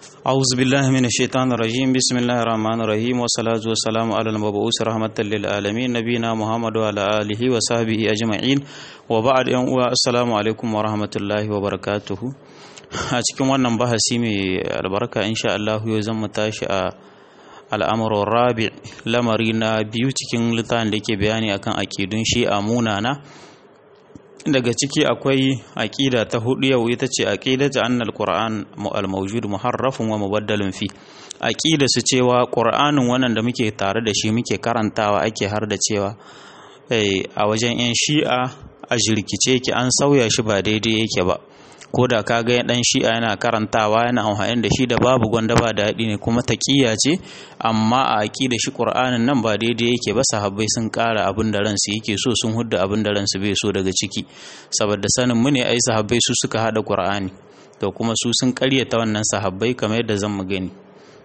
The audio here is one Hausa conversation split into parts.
أعوذ بالله من الشيطان الرجيم بسم الله الرحمن الرحيم والصلاة والسلام على المبعوث رحمة للعالمين نبينا محمد وعلى آله وصحبه أجمعين وبعد السلام عليكم ورحمة الله وبركاته a cikin wannan bahasi mai albarka insha Allah yau zan mu tashi a al'amuran rabi lamari na biyu cikin littafin da yake bayani akan aqidun shi'a munana. Daga ciki akwai aqida ta hudu yau ita ce aqidatu annal qur'an al-mawjud muharrafun wa mubaddalun fi. Aqida su cewa qur'anin wannan da muke tare da shi muke karantawa ake har da cewa a wajen yan shi'a a jirkice ki an sauya shi ba daidai yake ba. Ko da ka ga dan shi'a yana karantawa yana amfani da shi da babu gwanda ba daɗi ne kuma taqiya ce, amma a aqida shi qur'anin nan ba daidai yake ba. Sahabbai sun ƙara abin da ransu yake so, sun hudda abin da ransu bai so daga ciki, saboda sanin mu ne ai sahabbai su suka hada qur'ani, to kuma su sun ƙaryata wannan sahabbai kamar yadda zan mu gani.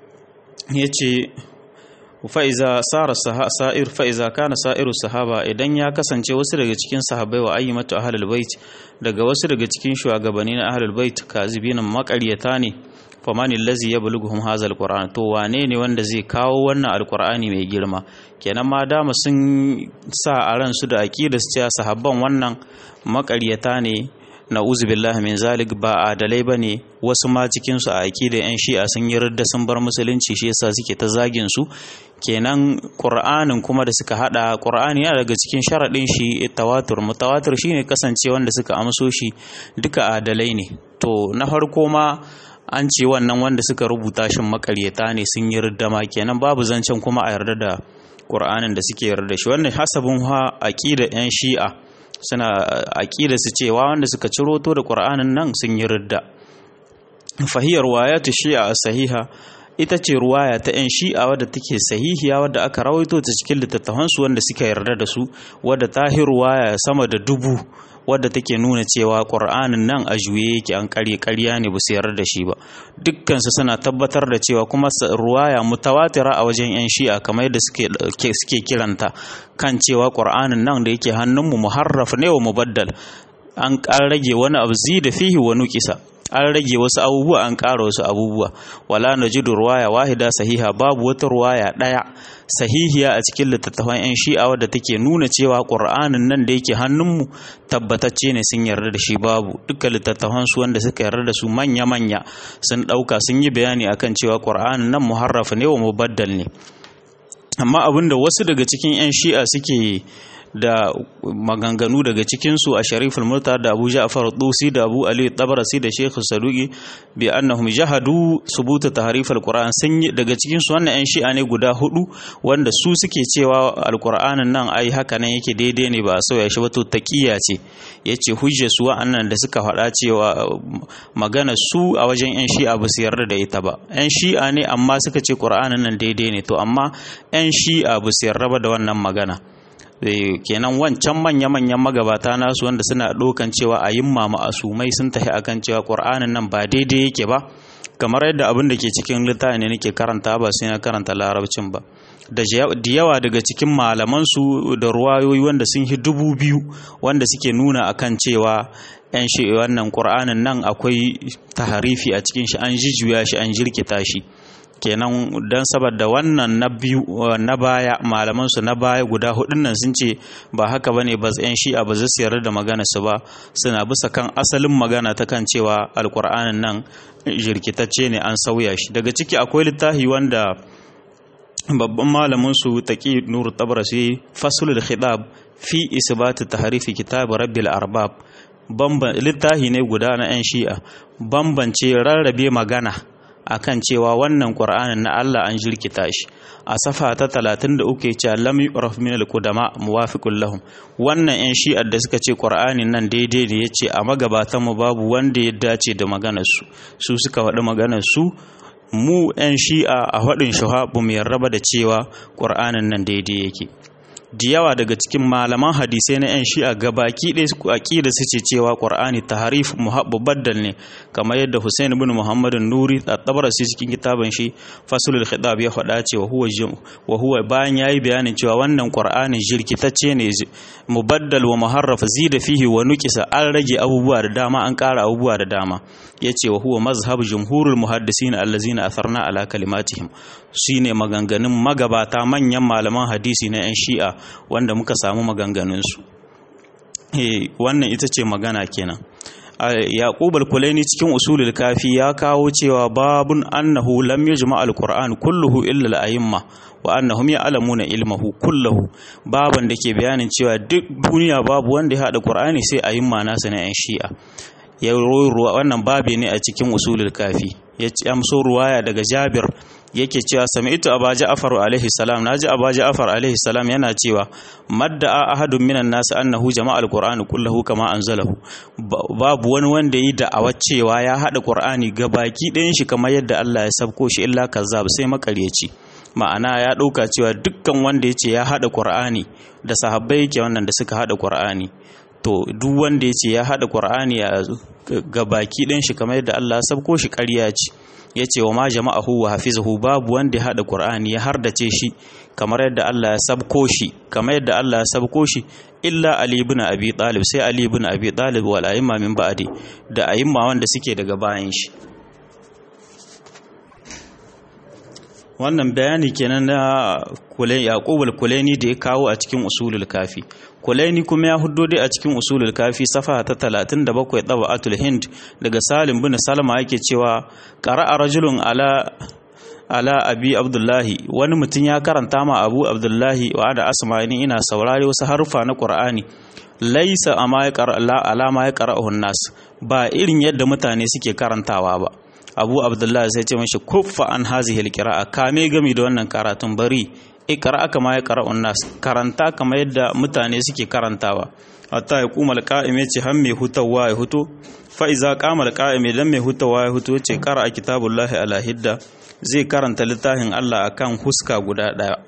Yace fa'iza kana sa'iru sahaba, idan ya kasance wasu daga cikin sahabbai wa ayyimatu ahlul bait, daga wasu daga cikin shugabanni na ahlul bait kazibina maqaryata ne, faman allazi yablughuhum hazal qur'an, to wane ne wanda zai kawo wannan alqur'ani mai girma? Kenan ma dama sun sa a ran su da aqidar su cewa sahabban wannan maqaryata ne, na'uzu billahi min zalik, ba adalai bane. Wasu ma cikin su a aqidar yan shi'a sun yi ridda sun bar musulunci, shi yasa suke ta zagin su. Kenan qur'anin kuma da suka hada, qur'ani yana daga cikin sharadin shi tawatur. Mutawatir shine kasance wanda suka amso shi duka adalai ne. To na farko ma an ce wannan wanda suka rubuta shi makaryata ne, sun yi ridda ma, kenan babu zancen kuma a yarda da qur'anin da suke yarda shi. Wannan hasabun aqidar yan shi'a, suna aqida su cewa wanda suka ciro to da qur'anin nan sun yi ridda. Fahiyar wayatu shi'a sahiha, ita ce ruwaya ta yan shi'a wadda take sahihiya, wadda aka rawaito ta cikin littattafan su wanda suka yarda da su, wadda ta hi ruwaya sama da 1000, wadda take nuna cewa qur'anin nan a juye yake, an ƙarya ne ba su yarda da shi ba. Dukkan su suna tabbatar da cewa kuma ruwaya mutawatira a wajen yan shi'a kamar yadda suke kiranta, kan cewa qur'anin nan da yake hannunmu muharraf ne wa mubaddal, an rage wani abu zida fihi wa nuqisa, an rage wasu abubuwa an ƙara wasu abubuwa. Wala najidu ruwaya wahida sahiha, babu wata ruwaya ɗaya sahihiya a cikin littattafan yan shi'a wadda take nuna cewa qur'anin nan da yake hannunmu tabbatacce ne, sun yarda da shi. Babu. Dukkan littattafan su wanda suka yarda da su manya sun ɗauka sun yi bayani akan cewa qur'anin nan muharraf ne wa mubaddal ne. Amma abinda wasu daga cikin yan shi'a suke da maganganu daga cikinsu a Shariful Murtad da Abu Ja'far Tusi da Abu Ali Tabarasi da Sheikh Saduqi bi annahum jahadu subuta tahrif al-Qur'an, sun yi daga cikinsu wannan yan shi'a ne guda 4 wanda su suke cewa al-Qur'anin nan ai haka nan yake daidai ne, ba a sauya shi ba. To taqiya ce, yace hujjar su wa'annan da suka faɗa cewa magana su a wajen yan shi'a ba su yarda da ita ba. Yan shi'a ne amma suka ce Qur'anin nan daidai ne, to amma yan shi'a ba su yarda ba da wannan magana. Kenan wancan manya-manyan magabata nasu wanda suna ɗaukan cewa a yin ma'asumai sun tafi akan cewa ƙur'anin nan ba daidai yake ba, kamar yadda abin da ke cikin littafi ne nake karanta, ba sai na karanta larabcin ba. Da yawa daga cikin malamansu da ruwayoyi wanda sun hi 2000 wanda suke nuna akan cewa yan shi wannan ƙur'anin nan akwai taharifi a cikin shi, an jijjuya shi, an jirkita shi. Kenan dan saboda wannan na biyu na baya, malaman su na baya guda 4 nan sun ce ba haka bane, ba yan shi'a ba zai yarda da magana su ba, suna bisa kan asalin magana ta kan cewa alqur'anin nan jirkitacce ne, an sauya shi. Daga ciki akwai littafi wanda babban malamin su Taqi Nur Tabrasi, Faslul Khitab fi isbat tahrif kitab Rabbil Arbab, littafi ne guda na yan shi'a, bambance rarrabe magana akan cewa wannan Qur'anin na Allah an jirkita shi. A safa ta 33 yace lam yuraf min al-qudama muwafiqun lahum, wannan yan shi'ar da suka ce Qur'anin nan daidai ne, yace a magabatan mu babu wanda ya dace da maganar su suka faɗi maganar su. Mu yan shi'a a faɗin shuha bu mu yarraba da cewa Qur'anin nan daidai yake. da yawa daga cikin malaman hadisai na 'yan shi'a gabaki ɗaya aqida su ce cewa Qur'ani tahrif muhabbadal ne, kamar yadda Hussein ibn Muhammad Nuri at-Tabarasi cikin kitabin shi Faslul Khitab ya faɗa cewa huwa bayan yayi bayanin cewa wannan Qur'ani jirkitacce ne, mubaddal wa muharraf zida fihi wa nuqisa, an rage abubuwa da dama an ƙara abubuwa da dama. Yace wa huwa mazhab jumhurul muhaddisin allazina atharna ala kalimatihim, shine maganganun magabata manyan malaman hadisi na 'yan shi'a wanda muka samu maganganunsu. Wannan ita ce magana kenan. Yaqub al-Kulaini cikin usulul kafi ya kawo cewa babun annahu lam yajma' al-Qur'an kulluhu illa al-a'imma wa annahum ya'lamuna ilmahu kulluhu, baban da ke bayanin cewa duk duniya babu wanda ya hada Qur'ani sai a'imma nasa na 'yan shi'a. Ya ruwa wannan babi ne a cikin usulul kafi. Ya amso ruwaya daga Jabir yake cewa sami'tu Aba Ja'far alaihi salam, naji Aba Ja'far alaihi salam yana cewa madda'a ahadun minan nas annahu jama'a al-Qur'an kullahu kama anzalahu, babu wani wanda yi da'awa cewa ya hada Qur'ani gabaki ɗayan shi kamar yadda Allah ya sabko shi illa kazzab, sai makaryaci. Ma'ana ya ɗauka cewa dukkan wanda yace ya hada Qur'ani da sahabbai yake wannan da suka hada Qur'ani, to duk wanda yace ya hada Qur'ani ga baki ɗin shi kamar yadda Allah ya sabko shi ƙarya ce. Yace wa ma jama'ahu wa hafizahu, babu wanda ya hada Qur'ani ya hardace shi kamar yadda Allah ya sabko shi, kamar yadda Allah ya sabko shi illa Ali ibn Abi Talib, sai Ali ibn Abi Talib wal a'imma min ba'di, da a'imma wanda suke daga bayan shi. Wannan bayani kenan na Yaqub al-Kulaini da ya kawo a cikin usulul kafi. Kulaini kuma ya huddo dai a cikin usulul kafi safa ta 37 Tabaqatul Hind daga Salim bin Salama yake cewa qara'a rajulun ala Abi Abdullahi, wani mutum ya karanta ma Abu Abdullahi wa da asma'ini, ina saurare wasu harufa na Qur'ani, laisa alama ya qara'uhu nas, ba irin yadda mutane suke karantawa ba. Abu Abdullahi sai ce mashi kuffa an hazihi alqira'a, kame gami da wannan karatun, bari iqra kama ya qara'un nas, karanta kama yadda mutane suke karantawa. Hatta ya kuma alqa'im yace har mai hutawa ya huto, fa iza qama alqa'im idan mai hutawa ya huto yace qara'a kitabullahi ala hidda, zai karanta littafin Allah akan huska guda daya.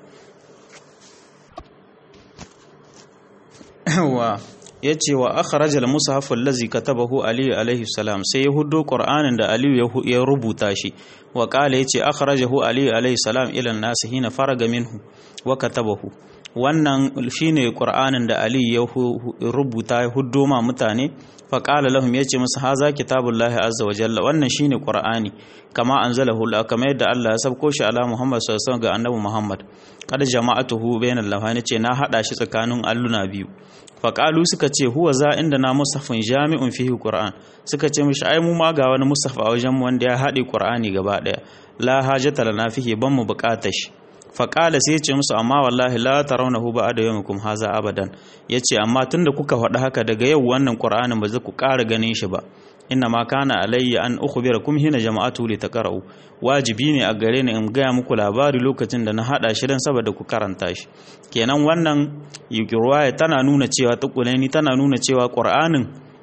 Yace wa akhrajal mushaf allazi katabahu Ali alaihi salam, sai ya huddo Qur'anin da Ali ya rubuta shi. Wa qala yace akhrajahu Ali alaihi salam ila an-nas hina faraga minhu wa katabahu, wannan shine Qur'anin da Ali ya rubuta ya huddo ma mutane. Fa qala lahum, yace musu haza kitabullahi azza wa jalla, wannan shine Qur'ani kama anzalahu Allah, kama yadda Allah ya sabko shi ala Muhammad sallallahu alaihi wasallam ga annabi Muhammad. Kada jama'atuhu bainal lafani, ce na hada shi tsakanin alluna biyu. Faƙalu suka ce huwa za inda na musafin jami'un fihi Qur'an, suka ce mishi ai mu ma ga wani musaf a wajen mu wanda ya haɗe Qur'ani gaba ɗaya, la hajata lana fihi, ban mu buƙatar shi. Faƙala sai ya ce musu amma wallahi la tarawnahu ba'da yawmikum haza abadan, yace amma tunda kuka faɗi haka daga yau wannan Qur'anin ba za ku ƙara ganin shi ba. Inna ma kana alayya an ukhbirakum hina jama'atu li taqra'u, wajibi ne a gare ni in gaya muku labari lokacin da na hada shi dan saboda ku karanta shi. Kenan wannan riwaya tana nuna cewa Kulaini tana nuna cewa Qur'anin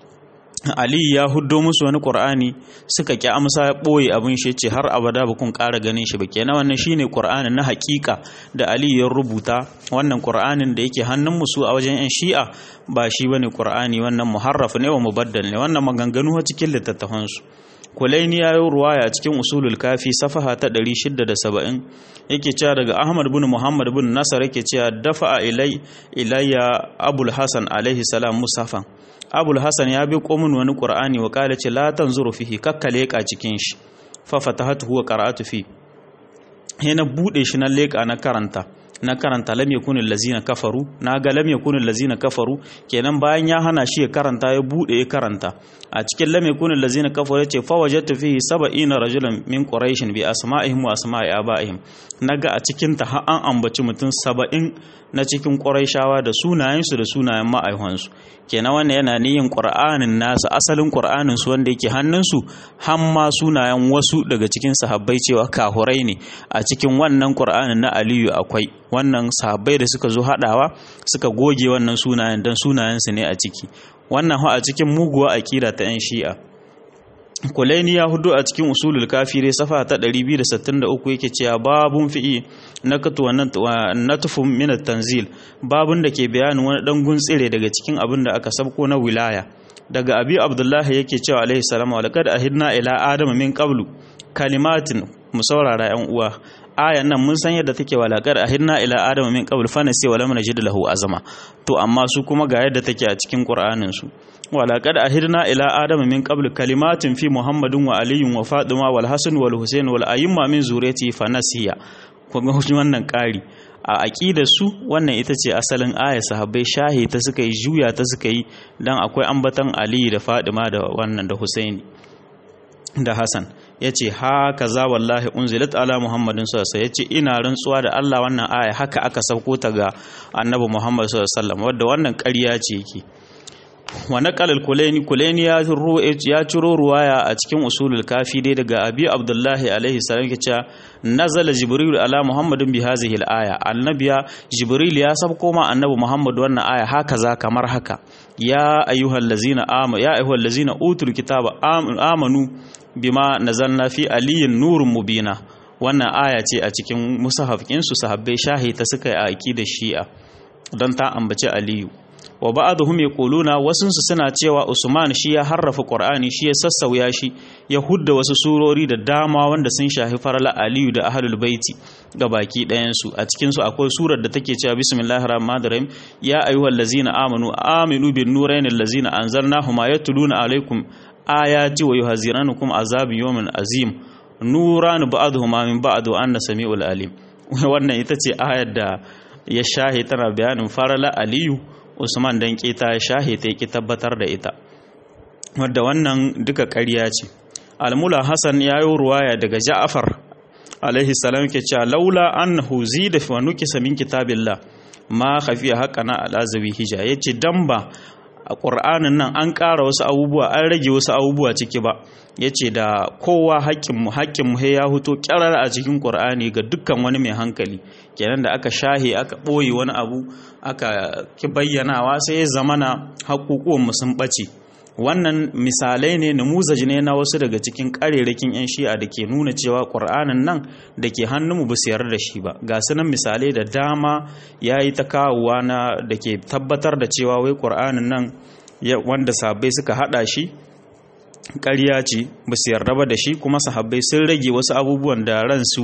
Ali ya huddo musu wani Qur'ani suka ki amsa, ya boye abin shi, ce har abada ba kun ƙara ganin shi ba. Kenan wannan shine Qur'anin na hakika da Ali ya rubuta. Wannan Qur'anin da yake hannun musu a wajen 'yan Shi'a ba shi bane Qur'ani, wannan muharraf ne wa mubaddal ne, wannan maganganu cikin littattafan su. Kulaini ya yi ruwaya cikin usulul kafi safaha ta 670 yake cewa daga Ahmad bin Muhammad bin Nasar yake cewa dafa'a ilayya Abul Hasan alaihi salam musafan, Abul Hasan ya bi komun wani Qur'ani wa kala ce la tanzuru fihi, kakka leka cikin shi. Fa fatahatu wa qara'atu fi, he na bude shi na leka na karanta lam yakunul lazina kafaru, naga lam yakunul lazina kafaru, kenan bayan ya hana shi ya karanta ya bude ya karanta. A cikin lam yakunul lazina kafaru yace fa wajadtu fihi 70 rajulan min quraish bi asma'ihim wa asma'i abaihim, naga a cikin ta har an ambaci mutum 70 na cikin quraishawa da sunayensu da sunayen ma'aihansu. Kenan wannan yana niyin Qur'anin nasu, asalin Qur'anin su wanda yake hannunsu, har ma sunayen wasu daga cikin sahabbai cewa kahurai ne a cikin wannan Qur'anin na Aliyu akwai. Wannan sahabbai da suka zo hadawa suka goge wannan sunayen dan sunayensu ne a ciki. Wannan a cikin muguwa aqida ta 'yan Shi'a. Kulaini ya hudu a cikin usulul kafi dai safa ta 263 yake cewa babun fi'i nakatu wa natfun min at-tanzil, babun da ke bayanin wani dan guntsire daga cikin abin da aka sabko na wilaya. Daga abi abdullahi yake cewa alaihi salam wa laqad ahidna ila adama min qablu kalimatin, mu saurara yan uwa ayan nan mun san yadda take walaqad ahidna ila adama min qabl fa nasi wa lam najid lahu azama, to amma su kuma ga yadda take a cikin qur'anin su. walaqad ahidna ila adama min qabl kalimatin fi muhammadin wa aliyin wa fatima wal hasan wal husain wal ayyima min zuriyati fa nasiya. kuma wannan ƙari a aqidar su wannan ita ce asalin aya, sahabbai shahi ta suka yi juya ta suka yi dan akwai ambatan ali da fatima da wannan da husaini da Hassan. Ya ce haka za wallahi unzilat ala Muhammadin sallallahu alaihi wasallam, ya ce ina rantsuwa da Allah wannan aya haka aka sauko ta ga annabi Muhammad sallallahu alaihi wasallam, wadda wannan ƙarya ce yake. wa naqal al-Kulaini ya ciro ruwaya a cikin usulul kafi dai daga abi abdullahi alaihi salam yake cewa nazala jibril ala muhammadin bi hadhihi al-aya, annabiya jibril ya sabko ma annabi muhammad wannan aya haka za kamar haka, ya ayyuhallazina utul kitaba amanu bima nazalna fi aliyin nurun mubina. wannan aya ce a cikin musahafin su sahabbai shahita suka yi a aqidar shi'a don ta ambaci aliyu. wa ba'dhum yaquluna, wasunsu suna cewa Usman shi ya harrafa Qur'ani, shi ya sassauya shi, ya hudda wasu surori da dama wanda sun shafi farala Aliyu da ahlul baiti ga baki ɗayan su. A cikin su akwai surar da take cewa bismillahir rahmanir rahim, ya ayyuhallazina aminu bin nuraynil ladzina anzalnahuma yatluna alaykum ayati wa yuhaziranukum azabin yawmin azim nuran ba'dhuma min ba'd wa anna samiul alim. wannan ita ce ayar da ya shahi tana bayanin farala Aliyu, Usman dan kita ya shahe ta yake tabbatar da ita, wadda wannan duka ƙarya ce. Al-Mula Hassan ya yi ruwaya daga Ja'far alaihi salam ke cewa laula annahu zida fi nukisa min kitabillah ma khafiya haqqana al-azawi hija, yace dan ba a Qur'anin nan an ƙara wasu abubuwa an rage wasu abubuwa ciki ba, yace da kowa haƙƙin mu ya huto ƙyarar a cikin Qur'ani ga dukkan wani mai hankali. kenan da aka shahe aka ɓoye wani abu aka ki bayyanawa sai ya zamana haƙuƙuwan mu sun ɓace. wannan misalai ne, namuzaji ne na wasu daga cikin ƙarerakin 'yan shi'a da ke nuna cewa ƙur'anin nan da ke hannunmu ba su yarda da shi ba. ga su nan misalai da dama ya yi ta kawowa na da ke tabbatar da cewa wai ƙur'anin nan wanda sahabbai suka haɗa shi ƙarya ce, ba su yarda ba da shi, kuma sahabbai sun rage wasu abubuwan da ransu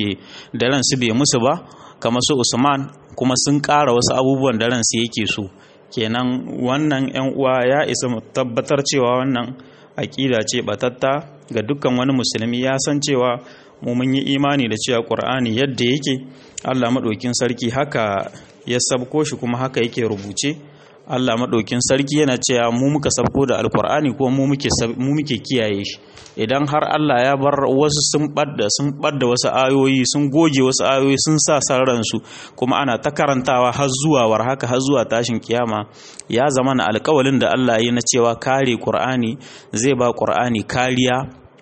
bai musu ba kamar su Usman, kuma sun ƙara wasu abubuwan da ransu yake so. kenan wannan 'yan uwa ya isa mu tabbatar cewa wannan aƙida ce batatta ga dukkan wani musulmi. ya san cewa mu mun yi imani da cewa Qur'ani yadda yake Allah madaukin sarki haka ya sabko shi kuma haka yake rubuce. Allah madaukin sarki yana cewa mu muka sabko da alkur'ani kuma mu muke kiyaye shi. idan har Allah ya bar wasu sun badda wasu ayoyi, sun goge wasu ayoyi, sun sa ransu kuma ana ta karantawa har zuwa war haka har zuwa tashin kiyama, ya zama na alƙawalin da Allah yi na cewa kare Qur'ani zai ba Qur'ani kariya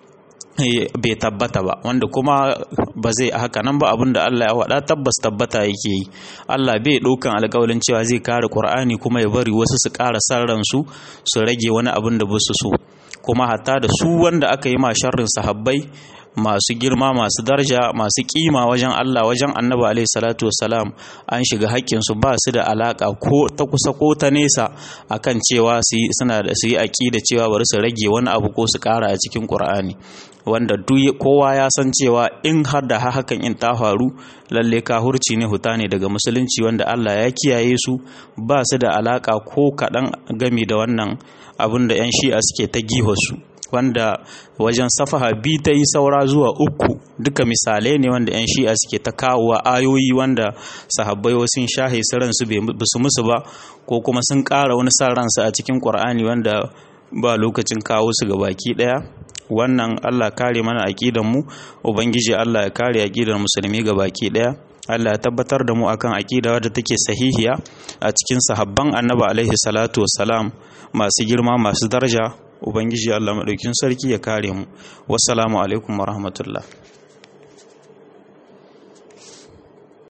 bai tabbata ba, wanda kuma ba zai haka nan ba. abinda Allah ya wada tabbas tabbata yake yi. Allah bai ɗaukan alƙawalin cewa zai kare Qur'ani kuma ya bari wasu su ƙara ransu su rage wani abin da ba su so. kuma hatta da su wanda aka yi ma sharrin sahabbai masu girma, masu daraja, masu kima wajen Allah, wajen Annabi alaihi salatu wassalam, an shiga haƙƙin su, ba su da alaka ko ta kusa ko ta nesa akan cewa su yi aqida cewa bari su rage wani abu ko su ƙara a cikin Qur'ani, wanda duk kowa ya san cewa in har da hakan in ta faru lalle kahurci ne, huta ne daga musulunci, wanda Allah ya kiyaye su, ba su da alaka ko kaɗan gami da wannan abin da 'yan shi'a suke ta gihosu, wanda wajen safaha bi ta yi saura zuwa 3 duka misalai ne wanda 'yan shi'a suke ta kawowa ayoyi wanda sahabbai wasu shahe su ransu ba su musu ba, ko kuma sun ƙara wani san ransu a cikin Qur'ani wanda ba lokacin kawo su ga baki ɗaya. wannan Allah kare mana aqidan mu, ubangiji Allah ya kare aqidar musulmi ga baki ɗaya. Allah ya tabbatar da mu akan aqida wadda take sahihiya a cikin sahabban Annabi alaihi salatu wassalam masu girma, masu daraja. ubangiji Allah madaukin sarki ya kare mu. wassalamu alaikum warahmatullahi.